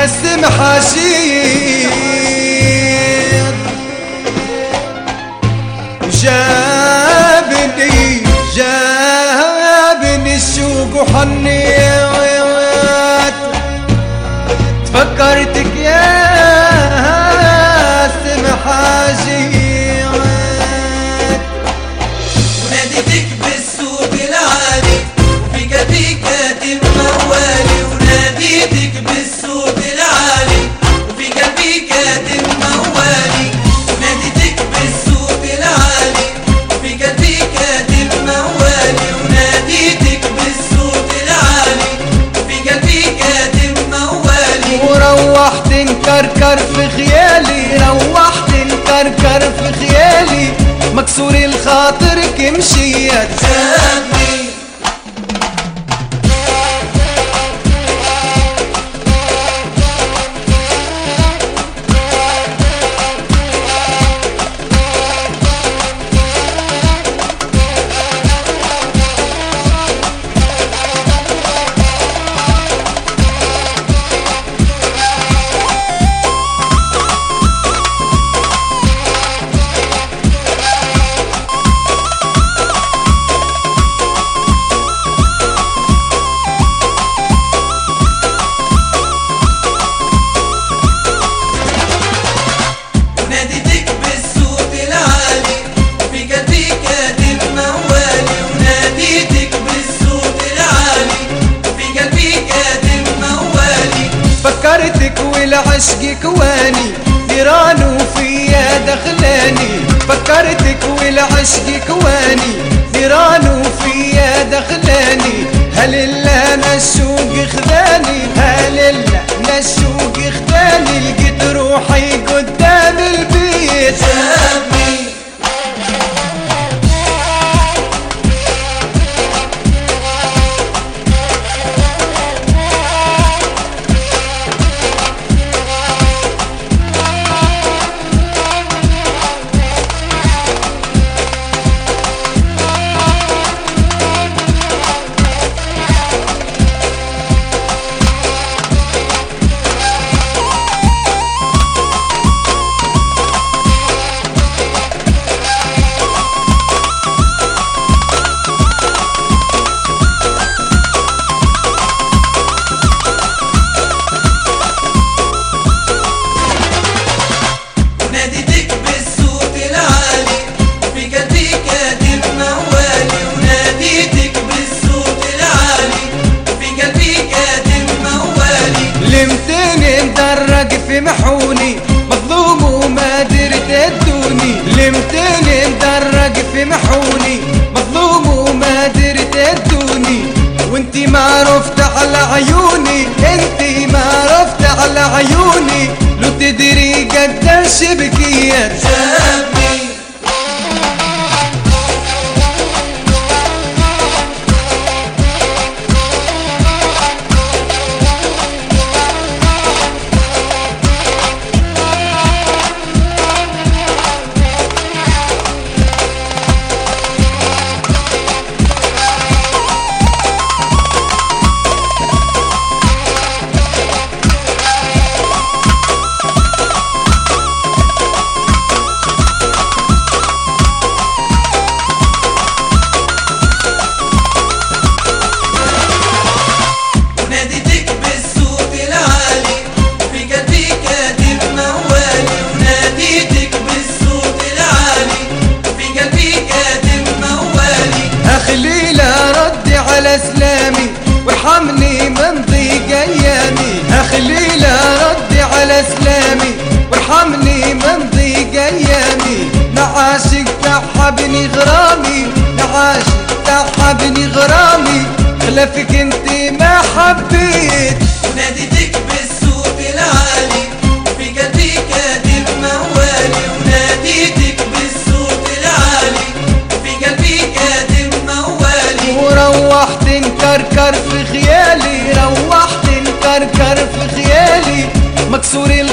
السمحاشير جابني الشوق وحنيت تفكرتك يا السمحاشير وناديتك بالصوت العالي وفي قلبي كاتم موالي وناديتك بالصوت العالي وفي قلبي كاتم موالي وناديتك بالصوت العالي وفي قلبي كاتم موالي وناديتك بالصوت العالي وفي قلبي كاتم موالي وروحت نكركر في خيالي روحت نكركر في خيالي مكسور الخاطر كمشيت سابني فكرتك والعشق كواني نيران وفيا دخلاني فكرتك والعشق كواني نيران وفيا دخلاني هل الا انا الشوق خذاني هل الا انا الشوق خذاني لقيت روحي قدام البيت سابني في محوني مظلوم وما درت ادوني لمتني مدرج في محوني مظلوم وما درت ادوني وانتي ما عرفت على عيوني انتي ما عرفت على عيوني لو تدري قداش بكيت سابني اسلامي وارحمني من ضيق ايامي اخليله ردي على اسلامي وارحمني من ضيق ايامي نعاشق تحبني غرامي نعاشق تحبني غرامي خلفك انتي ما حبيت وناديتك بالصوت العالي وفي قلبي كاتم موالي وناديتك بالصوت العالي وفي قلبي كاتم موالي وروحت نكركر في خيالي روحت نكركر في خيالي مكسور